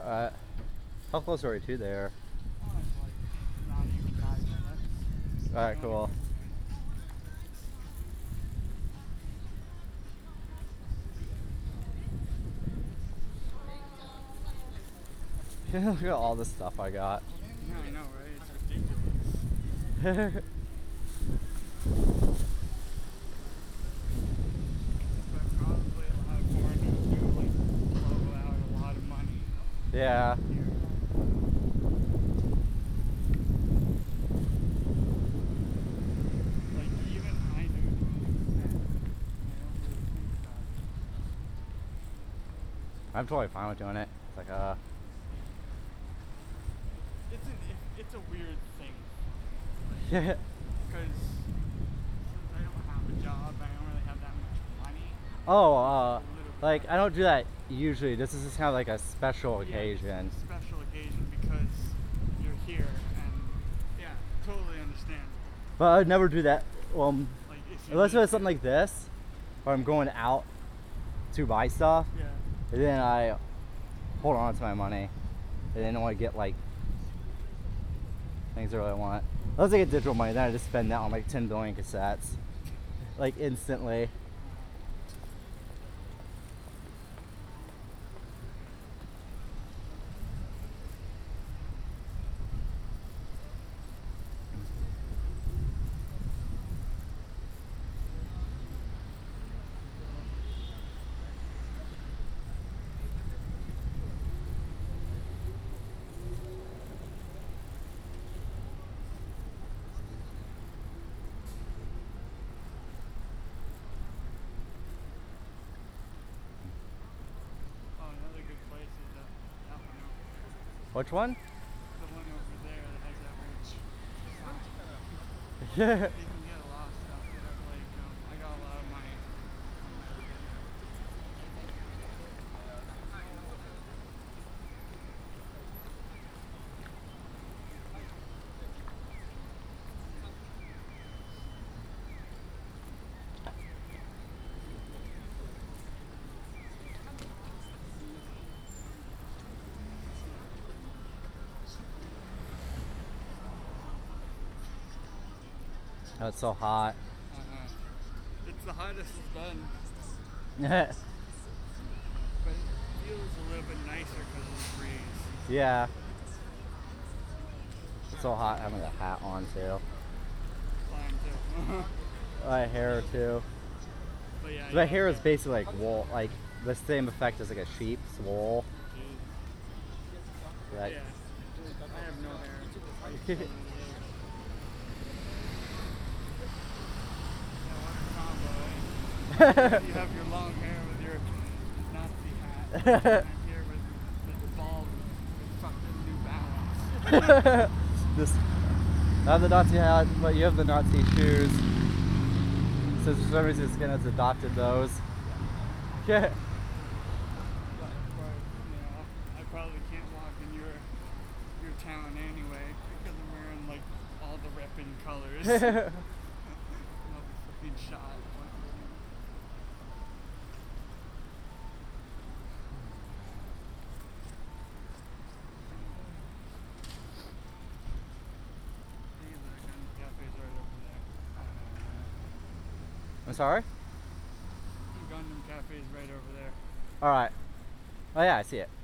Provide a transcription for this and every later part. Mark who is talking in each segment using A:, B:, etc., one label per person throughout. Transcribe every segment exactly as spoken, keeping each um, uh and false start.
A: Uh, how close are we to there?
B: Oh, it's like not even five minutes.
A: Alright, cool. Look at all the stuff I got.
B: Yeah, I know, right? It's ridiculous. But probably a lot of foreigners do like blow out a lot of money
A: Yeah.
B: here. Like even I do doing that. I don't really think about it.
A: I'm totally fine with doing it. It's like, uh,
B: It's an it, it's a weird thing
A: yeah.
B: because since I don't have a job, I don't really have that much money.
A: Oh, uh,
B: A little
A: like, I don't do that usually. This is just kind of like a special
B: Yeah,
A: occasion.
B: it's a special occasion because you're here, and yeah, totally understand.
A: But I would never do that, um,
B: Like if you
A: unless it
B: live
A: was something
B: here-
A: like this, where I'm going out to buy stuff,
B: Yeah.
A: and then I hold on to my money, and then I want to get, like, things I really want. Unless I get digital money, then I just spend that on, like, ten billion cassettes, like, instantly.
B: Oh, another good place is uh, that one over there.
A: Which one?
B: The one over there that has that rich.
A: Yeah.
B: You can get a lot of stuff there. Like um, I got a lot of money.
A: Oh, it's so hot.
B: Uh-huh. It's the hottest it's been,
A: Yeah.
B: but it feels a little bit nicer because of the breeze.
A: Yeah. It's so hot having a hat on too.
B: Fine too.
A: My hair too.
B: But yeah,
A: My
B: yeah,
A: hair is
B: yeah.
A: basically like wool, like the same effect as like a sheep's wool. Like,
B: Yeah. I have no hair. Yeah, what a combo, eh? You have your long hair with your Nazi hat. And I'm here with, with bald with fucking New Balance.
A: this, I have the Nazi hat, but you have the Nazi shoes. So for some reason, Skin has adopted those. Yeah.
B: But, but, you know, I probably can't walk in your your town anyway because I'm wearing like all the repping colors. I'll be fucking shot. These are gun cafes right over there.
A: I'm sorry?
B: Gundam Cafe is right over there.
A: Alright. Oh yeah, I see it.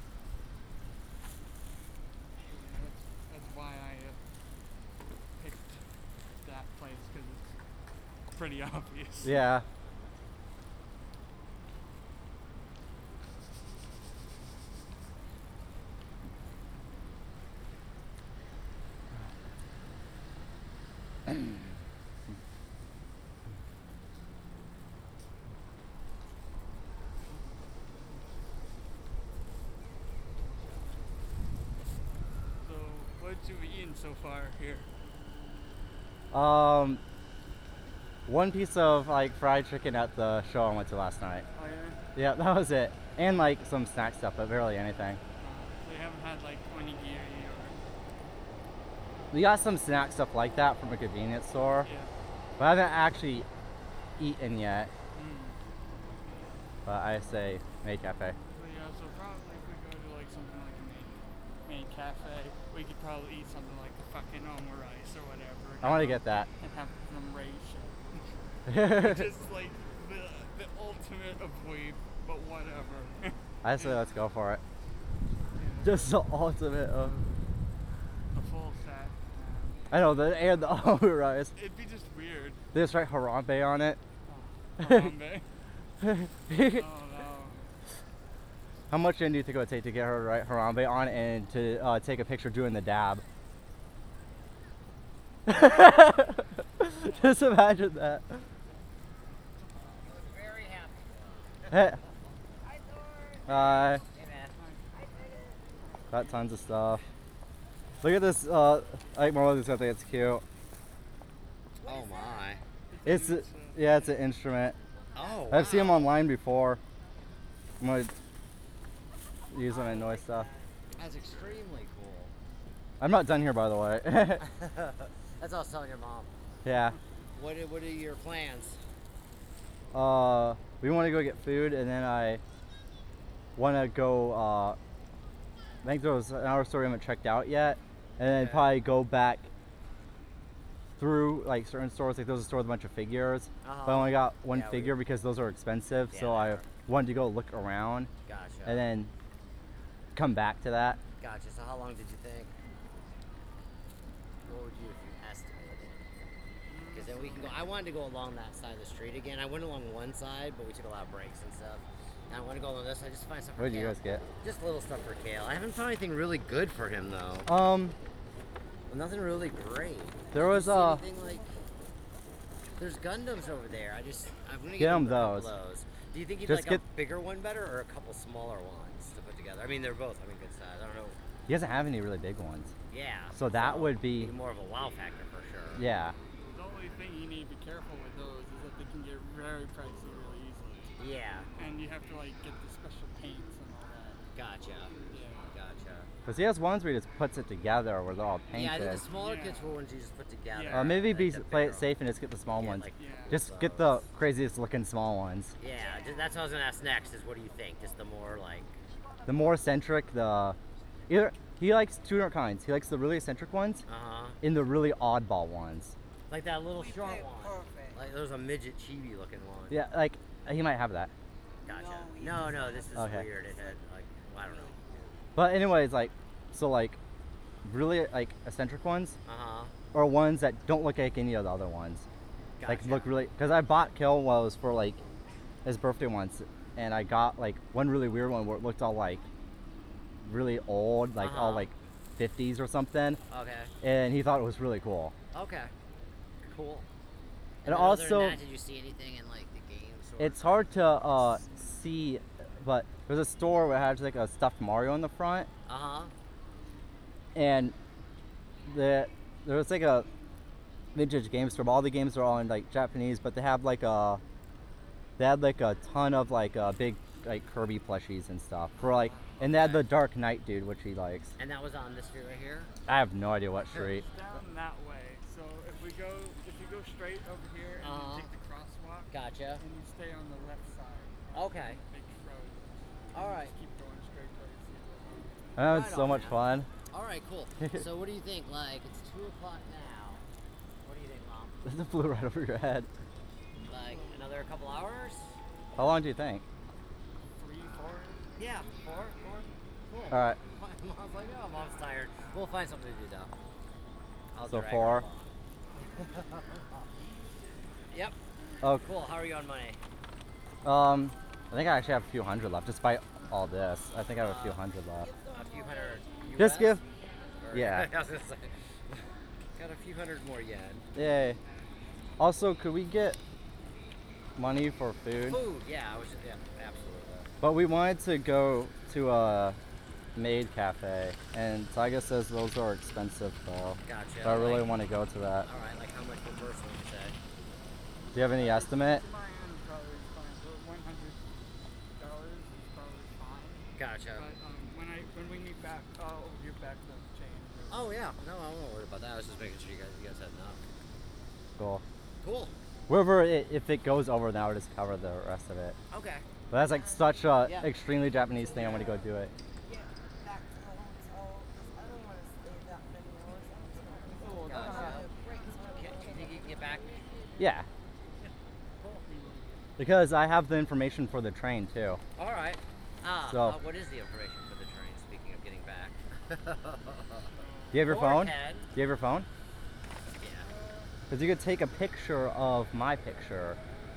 B: Yeah, that's, that's why I uh, picked that place because it's pretty obvious.
A: Yeah.
B: So, what you eaten so far here?
A: Um, one piece of like fried chicken at the show I went to last night.
B: Oh yeah?
A: Yeah, that was it. And like some snack stuff, but barely anything.
B: Uh, so you haven't had like onigiri or...
A: We got some snack stuff like that from a convenience store,
B: Yeah.
A: but I haven't actually eaten yet.
B: Mm.
A: But I say May Cafe.
B: But yeah, so probably if we go to like something like a main, main cafe, we could probably eat something like a fucking omurice or whatever.
A: I want to get that.
B: And have some ration. Which is like the, the ultimate of weeb, but whatever.
A: I say let's go for it.
B: Yeah.
A: Just the ultimate of.
B: The full set.
A: I know, the and the omurice.
B: It'd be just weird.
A: They just write Harambe on it.
B: Oh, Harambe. Oh no.
A: How much in do you think it would take to get her to write Harambe on it and to uh, take a picture doing the dab? Just imagine that.
C: Very happy.
A: Hey.
C: Hi, Thor.
A: Hi.
C: Hey, man.
A: Got tons of stuff. Look at this. Uh, I like more of this. I think it's cute.
C: Oh my.
A: It's a, yeah, it's an instrument.
C: Oh.
A: I've seen them
C: wow.
A: online before. I'm gonna use them in noise stuff.
C: That's extremely cool.
A: I'm not done here, by the way.
C: That's what I was telling your mom.
A: Yeah.
C: What are, what are your plans?
A: Uh, we want to go get food, and then I want to go. Uh, I think there was another store we haven't checked out yet, and then
C: Okay.
A: probably go back through like certain stores. Like there's a store with a bunch of figures,
C: Uh-huh.
A: but I only got one
C: Yeah, we-
A: figure because those are expensive.
C: Yeah,
A: so
C: they
A: I
C: are.
A: wanted to go look around,
C: Gotcha.
A: and then come back to that.
C: Gotcha. So how long did you think? What would you if you estimated? Because then we can go. I wanted to go along that side of the street again. I went along one side, but we took a lot of breaks and stuff. And I want to go along this side just to find stuff for
A: What did you
C: Kale.
A: guys get?
C: Just little stuff for Kale. I haven't found anything really good for him though.
A: Um,
C: Well, nothing really great.
A: there was
C: See
A: uh,
C: anything like? There's Gundams over there. I just I'm gonna
A: Get
C: get
A: him
C: him a couple
A: those.
C: of those. Do you think you'd
A: Just
C: like
A: get-
C: a bigger one better or a couple smaller ones to put together? I mean, they're both. I mean, good size. I don't know.
A: he doesn't have any really big ones.
C: Yeah.
A: So that would be-
C: more of a wow factor for sure.
A: Yeah.
B: The only thing you need to be careful with those is that they can get very pricey really easily.
C: Yeah.
B: And you have to like get the special paints and all that.
C: Gotcha.
B: Yeah.
C: Gotcha.
A: Because he has ones where he just puts it together where they're all painted.
C: Yeah, I think the smaller
B: Yeah.
C: kids were ones you just put together.
B: Yeah.
A: Uh, maybe
C: like
A: be
C: the
A: play it
C: bigger
A: safe and just get the small
C: Yeah,
A: ones.
C: like
B: Yeah.
A: Just get
C: those.
A: the craziest looking small ones.
C: Yeah, just, that's what I was gonna ask next. Is what do you think? Just the more like.
A: The more eccentric, the either he likes two different kinds. He likes the really eccentric ones
C: Uh huh.
A: and the really oddball ones.
C: Like that little short one. Like there's a midget chibi looking one.
A: Yeah, like he might have that.
C: Gotcha. No, no, this is
A: Okay.
C: weird. It had like I don't know.
A: But anyways, like so like really like eccentric ones
C: Uh huh.
A: or ones that don't look like any of the other ones.
C: Gotcha.
A: Like look really because I bought Kill was for like his birthday once, and I got like one really weird one where it looked all like really old, like all
C: Uh-huh.
A: like fifties or something,
C: Okay.
A: and he thought it was really cool.
C: Okay. Cool.
A: And
C: then other than
A: also-
C: that, did you see anything in like the games?
A: It's hard to uh, see, but there's a store where it has like a stuffed Mario in the front,
C: Uh huh.
A: and the there was like a vintage game store. But all the games are all in like Japanese, but they have like a they had like a ton of like uh, big like Kirby plushies and stuff for like, and they had the Dark Knight dude, which he likes.
C: And that was on this street right here.
A: I have no idea what street.
B: It's down that way. So if we go, if you go straight over here and
C: Uh-huh.
B: you take the crosswalk,
C: Gotcha.
B: and you stay on the left side.
C: Okay.
B: Big road.
C: All
B: And
C: right.
B: Just keep going straight till you see it.
A: That was
C: Right
A: so
C: on,
A: much
C: man.
A: fun.
C: All right. Cool. So what do you think? Like it's two o'clock now. What do you think, Mom?
A: This flew right over your head.
C: Like another couple hours?
A: How long do you think?
B: Three, four.
C: Yeah. Four. Four. Cool.
A: All right.
C: Mom's like, oh, Mom's tired. We'll find something to do though. I'll
A: So
C: drag her
A: four.
C: along. Yep.
A: Oh,
C: Cool. How are you on money?
A: um, I think I actually have a few hundred left, despite all this. I think I have a few
C: Uh,
A: hundred left.
C: A few hundred.
A: Just
C: U S?
A: give.
C: Or-
A: yeah.
C: I was gonna say. Got a few hundred more yen.
A: Yay. Also, could we get money for food?
C: Food. Yeah. I was. Just, yeah. Absolutely.
A: But we wanted to go to a maid cafe, and Taiga says those are expensive though.
C: Gotcha.
A: So I really
C: Like-
A: want to go to that.
C: All right. Like how much per person would you say?
A: Do you have any estimate?
B: To my end, probably fine. But one hundred dollars is probably fine.
C: Gotcha.
B: But um, when I when we meet back, I'll give back the change.
C: Oh yeah. No, I won't worry about that. I was just making sure you guys you guys had enough.
A: Cool.
C: Cool.
A: Wherever it, if it goes over, now I'll just cover the rest of it.
C: Okay.
A: But that's like such a
C: Yeah.
A: extremely Japanese thing. I want to go do it. Yeah,
C: Cool.
A: because I have the information for the train too.
C: All right. Ah,
A: So-
C: uh, what is the information for the train? Speaking of getting back.
A: Do you have your phone?
C: Forehead.
A: Do you have your phone?
C: Yeah.
A: Because you could take a picture of my picture.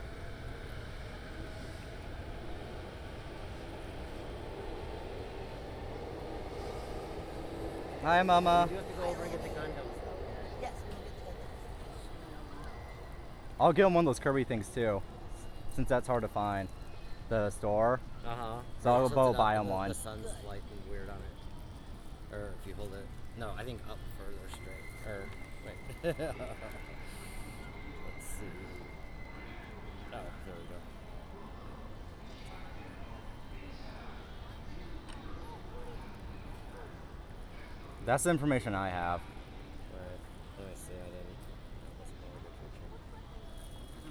A: Hi, Mama.
C: You do have to go over and get the Gundams. though.
D: Yes, we'll get
A: I'll get him one of those Kirby things too, since that's hard to find. The store.
C: Uh huh.
A: So I'll go buy him one.
C: The sun's like weird on it. Or if you hold it. No, I think up further straight. Or wait. Let's see. Oh, there we go.
A: That's the information I have.
C: Right. Let me see. I didn't. That wasn't a very good picture.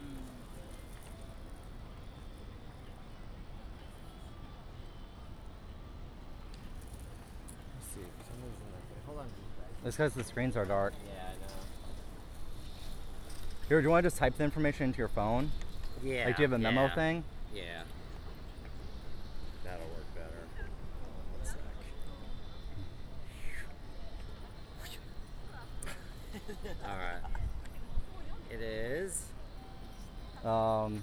C: Let's see. For some reason, like, hold on.
A: It's because the screens are dark.
C: Yeah, I know.
A: Here, do you want to just type the information into your phone?
C: Yeah.
A: Like, do you have a memo
C: yeah.
A: thing?
C: Yeah. That'll work better. One sec. Alright. It is.
A: Um.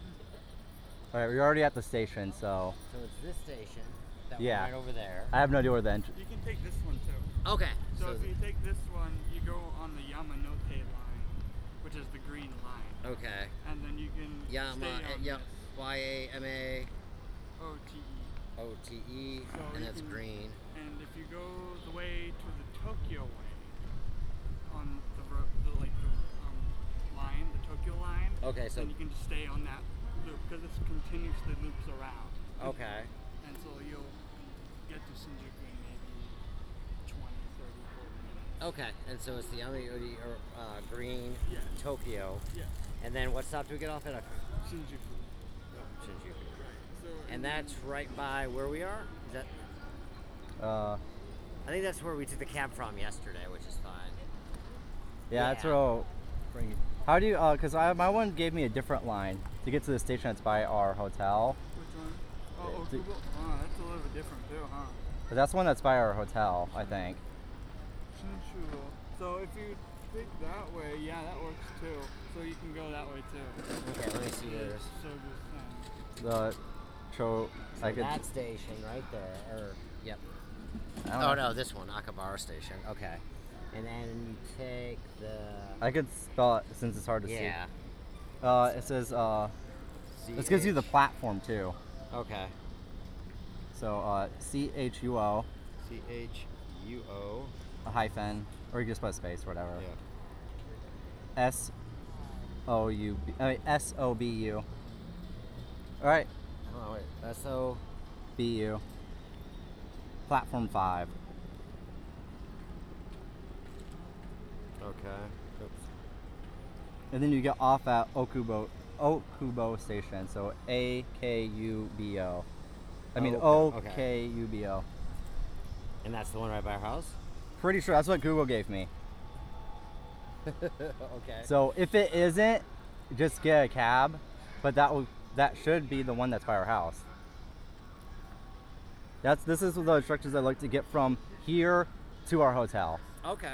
A: All right, we're already at the station, so
C: So it's this station. That
A: Yeah.
C: one right over there.
A: I have no idea where the entry.
B: You can take this one too.
C: Okay.
B: So, if you take this one, you go on the Yamanote line, which is the green line,
C: Okay.
B: and then you can
C: Yama.
B: stay
C: uh,
B: on
C: Yep.
B: this
C: Y A M A
B: O T E.
C: O T E.
B: So
C: And
B: you
C: that's
B: can-
C: green.
B: And if you go the way to the Tokyo way, on the, ro- the like the um, line, the Tokyo line,
C: Okay, so.
B: then you can just stay on that loop because it continuously loops around.
C: Okay.
B: And so you'll get to Shinjuku in maybe twenty, thirty, forty minutes.
C: Okay. And so it's the Yama Odi or uh, green
B: Yeah.
C: Tokyo.
B: Yeah,
C: And then what stop do we get off at? Uh,
B: Shinjuku.
C: Shinjuku.
B: So
C: And that's right by where we are? Is that
A: Uh,
C: I think that's where we took the cab from yesterday, which is fine.
A: yeah, that's
C: Yeah.
A: where I'll bring you. How do you? Uh, cause I my one gave me a different line to get to the station that's by our hotel.
B: Which one? Oh,
A: Yeah,
B: Okubo? Oh, that's a little bit different too, huh?
A: But that's the one that's by our hotel, I think.
B: Shinjuku. So if you think that way, yeah, that works too. So you can go that way too.
C: Okay, let me see yours.
B: So just,
A: The cho.
C: So
A: I could.
C: that station right there. Or yep.
A: I don't
C: Oh
A: know.
C: no, this one, Akabara Station. Okay. And then you take the
A: I could spell it since it's hard to
C: yeah.
A: see. Uh, it says uh, this gives you the platform too.
C: Okay.
A: So uh, C H U O
C: C H U O.
A: a hyphen, or you can just put a space, whatever.
C: Yeah.
A: S O U B. I mean S O B U. All right,
C: Oh wait. That's so.
A: B U. Platform five.
C: Okay. Oops.
A: And then you get off at Okubo Okubo Station. So A K U B O. I mean
C: Oh,
A: O
C: okay, okay.
A: K U B O.
C: And that's the one right by our house.
A: Pretty sure that's what Google gave me.
C: Okay.
A: So if it isn't, just get a cab. But that will that should be the one that's by our house. That's this is the instructions I like to get from here to our hotel.
C: Okay.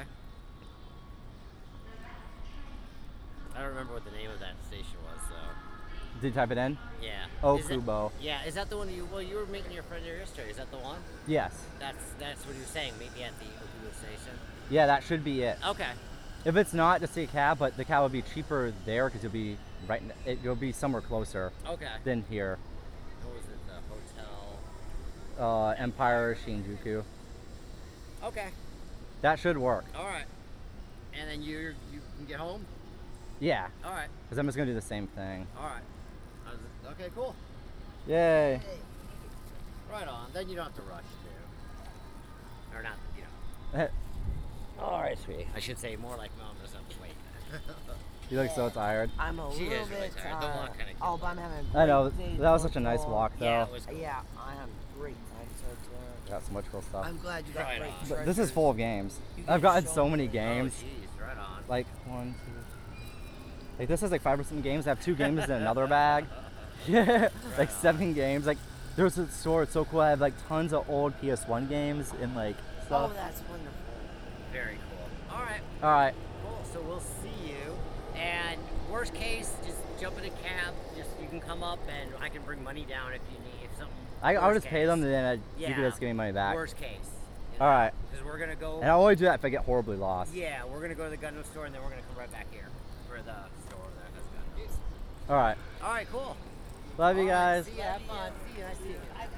C: I don't remember what the name of that station was, so
A: Did you type it in?
C: yeah. Is that-
A: Okubo.
C: Yeah, is that the one you? Well, you were meeting your friend there yesterday. Is that the one?
A: Yes.
C: That's that's what you were saying. Meet me at the Okubo station.
A: Yeah, that should be it.
C: Okay.
A: If it's not, just take a cab, but the cab will be cheaper there because you'll be right. n- It, you'll be somewhere closer
C: Okay.
A: than here.
C: What was it? The hotel.
A: Uh, Empire Shinjuku.
C: Okay.
A: That should work.
C: All right. And then you you can get home.
A: Yeah,
C: All right.
A: because I'm just gonna do the same thing.
C: All right. I was- Okay. Cool.
A: Yay!
C: Right on. Then you don't have to rush too. Or not. You know. All right, sweetie. I should say more like mom doesn't have to wait.
A: You look so tired.
D: I'm a
C: She
D: little
C: is really
D: bit
C: tired. The walk kinda
D: Oh,
C: killed
D: but I'm having a
A: I know.
D: great day
A: That was such a nice
D: football.
A: walk, though.
C: Yeah, it was cool.
D: Yeah, I have a great time so far.
A: Got so much cool stuff.
D: I'm glad you got
C: Right
D: great
C: on.
A: But this is
D: treasures.
A: full of games.
D: You
A: I've
D: get
A: gotten
D: so
A: so many
D: many.
A: games.
C: Oh, jeez. Right on.
A: Like one, two. Like this has like five percent games. I have two games in another bag. Yeah, like seven games. Like there's a store. It's so cool. I have like tons of old P S one games and like stuff.
C: Oh, that's wonderful. Very cool. All right.
A: All right.
C: Cool. So we'll see you. And worst case, just jump in a cab. Just you can come up, and I can bring money down if you need if something.
A: I, I'll
C: worst
A: just pay
C: case.
A: them and then I,
C: Yeah.
A: you can just give me money back.
C: Worst case.
A: All right.
C: Because we're gonna go.
A: And I'll only do that if I get horribly lost.
C: Yeah, we're gonna go to the Gundam store, and then we're gonna come right back here for the store that has Gundams.
A: All right.
C: All right. Cool.
A: Love you
C: All right,
A: guys.
C: see ya. Have fun. See you. Nice to see you.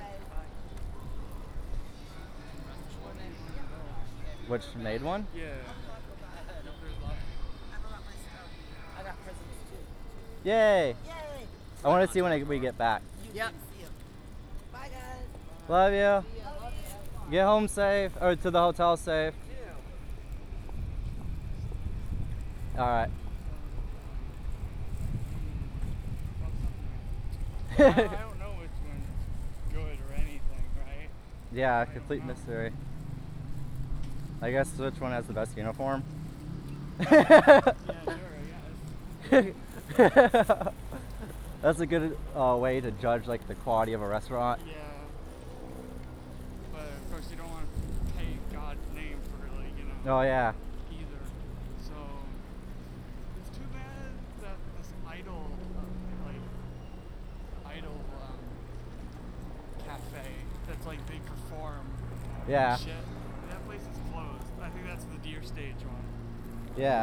A: Which made one?
B: Yeah.
D: I got presents too.
A: Yay!
D: Yay!
A: I want to see when I, we get back.
C: Yep.
D: Bye guys.
A: Love you.
D: See ya. Love you.
A: Get home safe, or to the hotel safe. All right.
B: I don't know which one's good or anything, right?
A: Yeah, complete mystery. I guess which one has the best uniform?
B: Yeah, sure, yes.
A: That's a good uh, way to judge like the quality of a restaurant.
B: Yeah. But of course you don't want to pay God's name for like, you know,
A: Oh yeah.
B: either. So it's too bad that this idol, uh, like, idol um, cafe that's like they perform.
A: Yeah.
B: Shit. That place is closed. I think that's the Deer Stage one.
A: Yeah.